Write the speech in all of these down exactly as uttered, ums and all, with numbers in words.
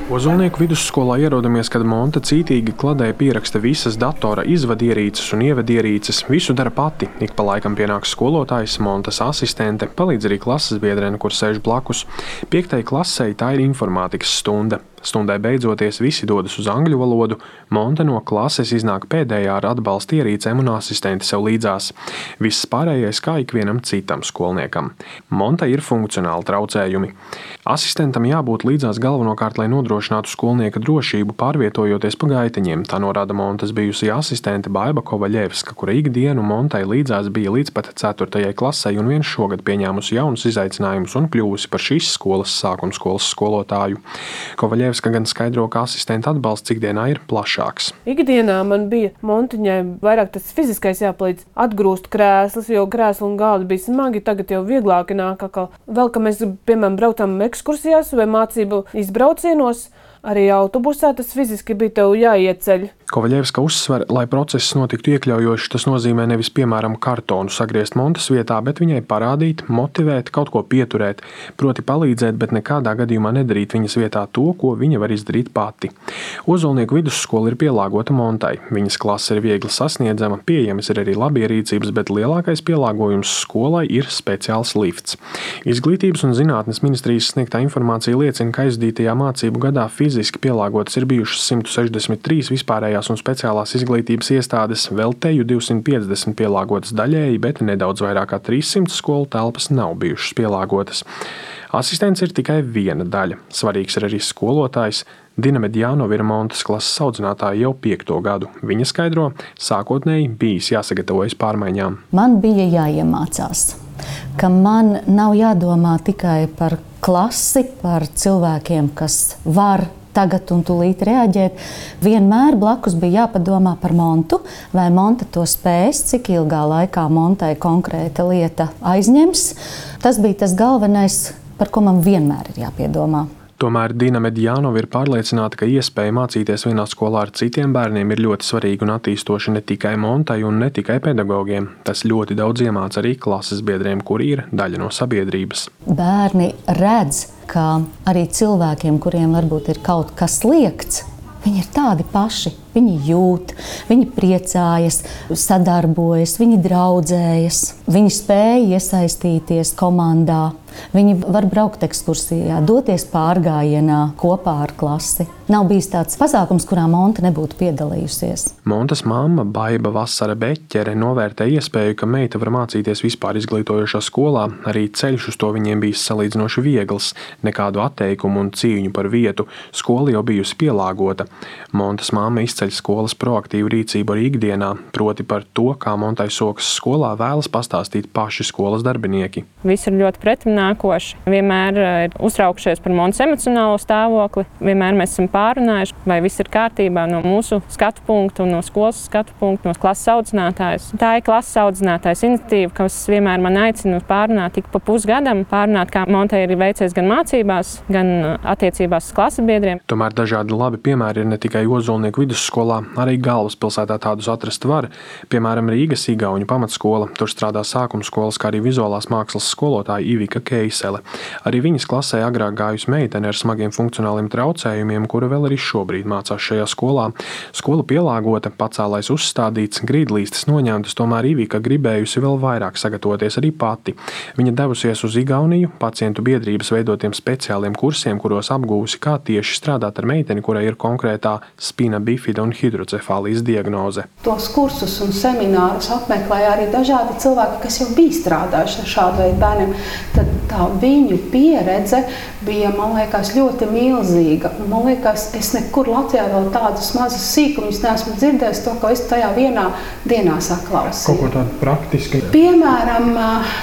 Ozolnieku vidusskolā ierodamies, kad Monta cītīgi kladē pieraksta visas datora izvadierīces un ievadierīces. Visu dara pati. Ik pa laikam pienāks skolotājs, Montas asistente, palīdz arī klases biedrene, kur sēž blakus. Piektai klasei tā ir informātikas stunda. Stundai beidzoties visi dodas uz angļu valodu, Monta no klases iznāk pēdējā ar atbalsta ierīcēm un asistenti sev līdzās. Viss pārējais kā ikvienam citam skolniekam. Monta ir funkcionāli traucējumi. Asistentam jābūt līdzās galvenokārt, lai nodrošinātu skolnieka drošību, pārvietojoties pa gaiteņiem. Tā norāda Montas bijusī asistente Baiba Kovaļevska, kura ikdienu Montai līdzās bija līdz pat ceturtajai klasei un vien šogad pieņēmusi jaunus izaicinājumus un kļuvusi par šīs skolas sākumskolas skolotāju. Kovaļevska gan skaidro, ka asistenta atbalsts ikdienā ir plašāks. Ikdienā man bija Montiņai vairāk tas fiziskais jāpalīdz atgrūst krēslus, jo krēsli un galdi bija smagi, tagad jau vieglāk nāk atkal. Vēl, ka mēs, piemēram, braucam ekskursijās vai mācību izbraucienos, arī autobusā tas fiziski bija tev jāieceļ. Kovaļevska uzsver, lai process notiktu iekļaujoši, tas nozīmē nevis, piemēram, kartonu sagriezt Montas vietā, bet viņai parādīt, motivēt, kaut ko pieturēt, proti palīdzēt, bet nekādā gadījumā nedarīt viņas vietā to, ko viņa var izdarīt pati. Ozolnieku vidusskola ir pielāgota Montai. Viņas klase ir viegli sasniedzama, pieejamas ir arī labierīcības, bet lielākais pielāgojums skolai ir speciāls lifts. Izglītības un zinātnes ministrijas sniegtā informācija liecina, ka aizdītajā mācību gadā fiziski pielāgotas ir bijušas simt sešdesmit trīs vispārējās un speciālās izglītības iestādes, vēl teju divsimt piecdesmit pielāgotas daļēji, bet nedaudz vairāk kā trīssimt skolu telpas nav bijušas pielāgotas. Asistents ir tikai viena daļa. Svarīgs ir arī skolotājs. Dina Medjānova ir Montas klases audzinātāja jau piekto gadu. Viņa skaidro, sākotnēji bijis jāsagatavojas pārmaiņām. Man bija jāiemācās, ka man nav jādomā tikai par klasi, par cilvēkiem, kas var tagad un tūlīt reaģēt. Vienmēr blakus bija jāpadomā par Montu, vai Monta to spēs, cik ilgā laikā Montai konkrēta lieta aizņems. Tas bija tas galvenais, par ko man vienmēr ir jāpiedomā. Tomēr Dina Medjānova ir pārliecināta, ka iespēja mācīties vienā skolā ar citiem bērniem ir ļoti svarīga un attīstoša ne tikai Montai un ne tikai pedagogiem. Tas ļoti daudz iemāca arī klases biedriem, kuri ir daļa no sabiedrības. Bērni redz, ka arī cilvēkiem, kuriem varbūt ir kaut kas liekts, viņi ir tādi paši. Viņi jūt, viņi priecājas, sadarbojas, viņi draudzējas, viņi spēj iesaistīties komandā, viņi var braukt ekskursijā, doties pārgājienā kopā ar klasi. Nav bijis tāds pasākums, kurā Monta nebūtu piedalījusies. Montas mamma Baiba Vasara Beķere novērtē iespēju, ka meita var mācīties vispār izglītojošā skolā. Arī ceļš uz to viņiem bijis salīdzinoši viegls, nekādu atteikumu un cīņu par vietu. Skola jau bijusi pielāgota. Montas mamma izceļ skolas proaktīvu rīcību arī ikdienā, proti par to, kā Montai sokas skolā, vēlas pastāstīt paši skolas darbinieki. Visi ir ļoti pretimnākoši. Vienmēr ir uztraukšies par Montas emocionālo stāvokli. Vienmēr mēs esam pārunājuši, vai viss ir kārtībā no mūsu skatu punktu, no skolas skatu punktu, no klases audzinātājas. Tā ir klases audzinātājas iniciatīva, kas vienmēr man aicina pārunāt tik pa pusgadam, pārunāt, kā Montai ir veicies gan mācībās, gan attiecībās ar klases biedriem. Tomēr dažādi labi piemēri ir ne tikai Ozolnieku vidusskolā, arī galvaspilsētā tādus atrast var. Piemēram, Rīgas Igauņu pamatskola. Tur strādā sākumskolas, kā arī vizuālās mākslas skolotāja Ivika Keisele. Arī viņas klasē agrāk gājusi meitene ar smagiem funkcionāliem traucējumiem, kura vēl arī šobrīd mācās šajā skolā. Skola pielāgota, pacēlais uzstādīts, grīdlīstes noņemtas, tomēr Ivika gribējusi vēl vairāk sagatavoties arī pati. Viņa devusies uz Igauniju pacientu biedrības veidotiem speciāliem kursiem, kuros apgūsi, kā tieši strādāt ar meiteni, kurai ir konkrētā spina bifida un hidrocefālijas diagnoze. Tos kursus un seminārus apmeklēja arī dažādi cilvēki, kas jau bija strādājuši ar šādu veidu bērniem. Tad tā viņu pieredze bija, man liekas, ļoti milzīga. Man liekas, es nekur Latvijā vēl tādus mazus sīkumus neesmu dzirdējis, to, ko es tajā vienā dienā saklausīju. Kaut ko tādu praktiski? Piemēram,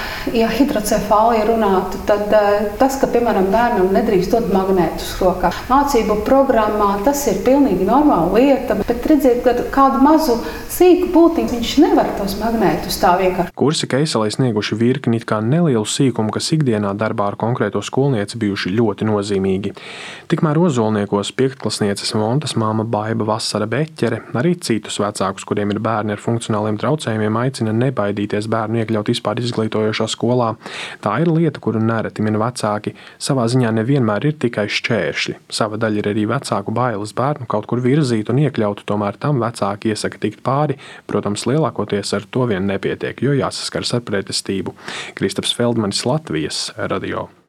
ja hidrocefālija runātu, tad tas, ka, piemēram, bērnam nedrīkst dot magnētus rokā. Mācību programmā tas ir pilnīgi normāla lieta, bet redziet, ka kādu mazu sīku būtiņu viņš nevar tos magnētus tā vienkārši. Kursi Keiselei snieguši virkni it kā nelielu sīkumu, kas ikdienā darbā ar konkrēto skolnieci bijuši ļoti nozīmīgi. Tikmēr Ozolniekos piektklasnieces Montas māma Baiba Vasara Beķere arī citus vecākus, kuriem ir bērni ar funkcionāliem traucējumiem, aicina nebaidīties bērnu iekļaut vispār izglītojošās skolā. Tā ir lieta, kuru nereti min vecāki. Savā ziņā nevienmēr ir tikai šķēršļi. Sava daļa ir arī vecāku bailes bērnu kaut kur virzīt un iekļaut, tomēr tam vecāki iesaka tikt pāri. Protams, lielākoties ar to vien nepietiek, jo jāsaskars ar pretestību. Kristaps Feldmanis, Latvijas radio.